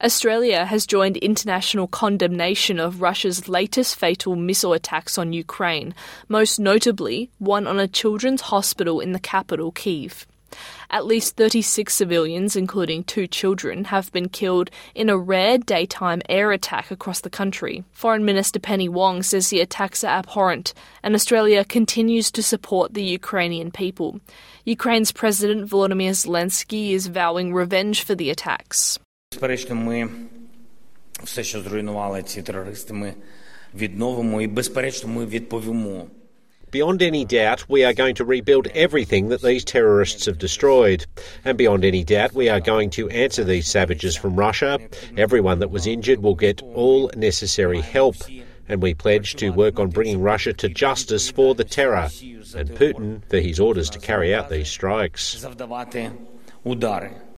Australia has joined international condemnation of Russia's latest fatal missile attacks on Ukraine, most notably one on a children's hospital in the capital, Kyiv. At least 36 civilians, including 2 children, have been killed in a rare daytime air attack across the country. Foreign Minister Penny Wong says the attacks are abhorrent, and Australia continues to support the Ukrainian people. Ukraine's President Volodymyr Zelensky is vowing revenge for the attacks. Безперечно, ми все, що зруйнували ці терористи, ми відновимо і, безперечно, ми відповімо. Beyond any doubt, we are going to rebuild everything that these terrorists have destroyed. And beyond any doubt, we are going to answer these savages from Russia. Everyone that was injured will get all necessary help. And we pledge to work on bringing Russia to justice for the terror and Putin for his orders to carry out these strikes.